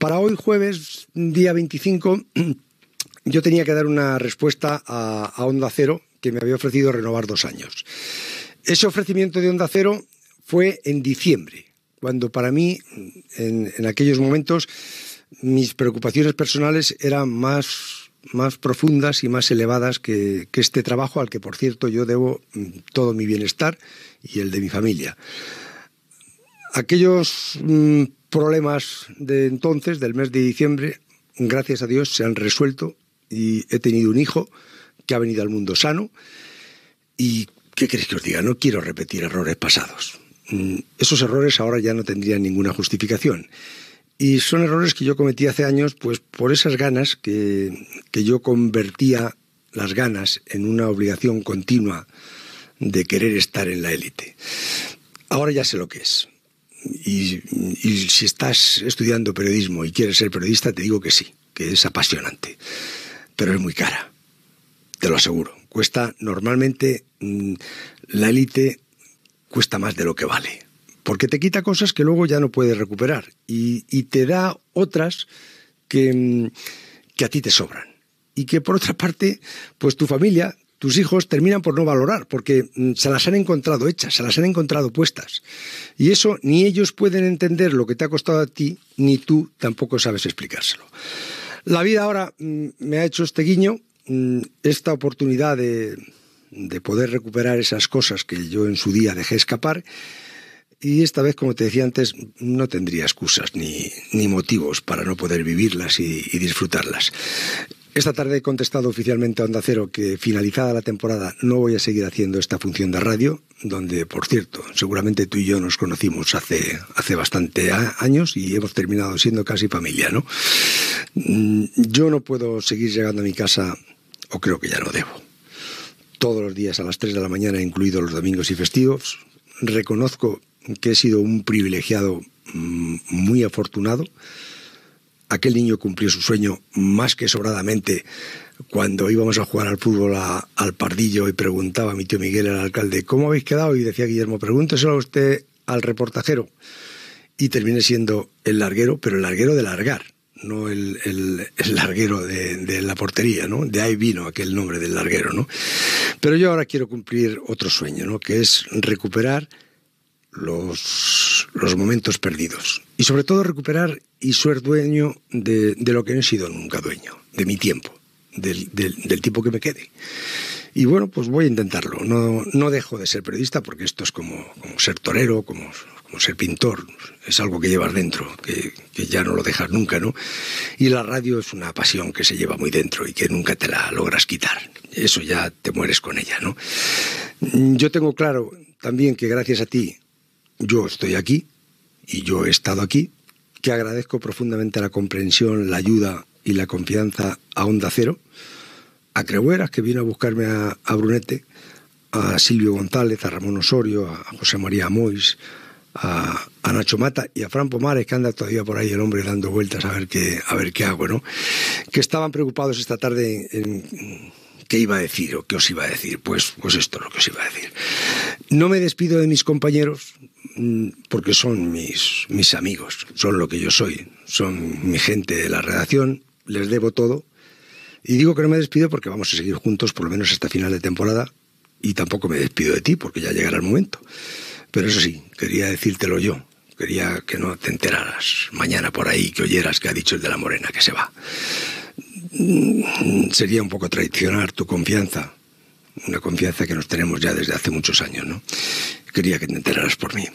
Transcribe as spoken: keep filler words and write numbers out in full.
Para hoy, jueves, día veinticinco, yo tenía que dar una respuesta a, a Onda Cero, que me había ofrecido renovar dos años. Ese ofrecimiento de Onda Cero fue en diciembre, cuando para mí, en, en aquellos momentos, mis preocupaciones personales eran más, más profundas y más elevadas que, que este trabajo, al que, por cierto, yo debo todo mi bienestar y el de mi familia. Aquellos mmm, problemas de entonces, del mes de diciembre, gracias a Dios, se han resuelto y he tenido un hijo que ha venido al mundo sano. Y, ¿qué queréis que os diga? No quiero repetir errores pasados. Esos errores ahora ya no tendrían ninguna justificación. Y son errores que yo cometí hace años, pues por esas ganas que, que yo convertía las ganas en una obligación continua de querer estar en la élite. Ahora ya sé lo que es. Y, y si estás estudiando periodismo y quieres ser periodista, te digo que sí, que es apasionante. Pero es muy cara, te lo aseguro. Cuesta, normalmente, mmm, la élite cuesta más de lo que vale. Porque te quita cosas que luego ya no puedes recuperar. Y, y te da otras que, que a ti te sobran. Y que, por otra parte, pues tu familia, tus hijos terminan por no valorar, porque se las han encontrado hechas, se las han encontrado puestas. Y eso ni ellos pueden entender lo que te ha costado a ti, ni tú tampoco sabes explicárselo. La vida ahora mmm, me ha hecho este guiño, mmm, esta oportunidad de, de poder recuperar esas cosas que yo en su día dejé escapar. Y esta vez, como te decía antes, no tendría excusas ni, ni motivos para no poder vivirlas y, y disfrutarlas. Esta tarde he contestado oficialmente a Onda Cero que, finalizada la temporada, no voy a seguir haciendo esta función de radio, donde, por cierto, seguramente tú y yo nos conocimos hace, hace bastante años y hemos terminado siendo casi familia, ¿no? Yo no puedo seguir llegando a mi casa, o creo que ya no debo, todos los días a las tres de la mañana, incluidos los domingos y festivos. Reconozco que he sido un privilegiado muy afortunado. Aquel niño cumplió su sueño más que sobradamente cuando íbamos a jugar al fútbol a, al Pardillo y preguntaba a mi tío Miguel, el alcalde, ¿cómo habéis quedado? Y decía Guillermo, pregúnteselo a usted al reportajero. Y terminé siendo el larguero, pero el larguero de largar, no el, el, el larguero de, de la portería, ¿no? De ahí vino aquel nombre del larguero, ¿no? Pero yo ahora quiero cumplir otro sueño, ¿no? Que es recuperar los, los momentos perdidos. Y sobre todo recuperar y ser dueño de, de lo que no he sido nunca dueño, de mi tiempo, del, del, del tiempo que me quede. Y bueno, pues voy a intentarlo. No, no dejo de ser periodista porque esto es como, como ser torero, como, como ser pintor. Es algo que llevas dentro, que, que ya no lo dejas nunca, ¿no? Y la radio es una pasión que se lleva muy dentro y que nunca te la logras quitar. Eso ya te mueres con ella, ¿no? Yo tengo claro también que gracias a ti yo estoy aquí y yo he estado aquí, que agradezco profundamente la comprensión, la ayuda y la confianza a Onda Cero, a Creueras, que vino a buscarme a, a Brunete, a Silvio González, a Ramón Osorio, a José María Mois, a, a Nacho Mata y a Fran Pomares, que anda todavía por ahí el hombre dando vueltas a ver qué, a ver qué hago, ¿no? Que estaban preocupados esta tarde en, en qué iba a decir o qué os iba a decir. Pues, pues esto es lo que os iba a decir. No me despido de mis compañeros porque son mis, mis amigos, son lo que yo soy, son mi gente de la redacción, les debo todo. Y digo que no me despido porque vamos a seguir juntos por lo menos hasta final de temporada, y tampoco me despido de ti porque ya llegará el momento. Pero eso sí, quería decírtelo yo, quería que no te enteraras mañana por ahí, que oyeras que ha dicho el de la Morena que se va. Sería un poco traicionar tu confianza, una confianza que nos tenemos ya desde hace muchos años, ¿no? Quería que te enteraras por mí.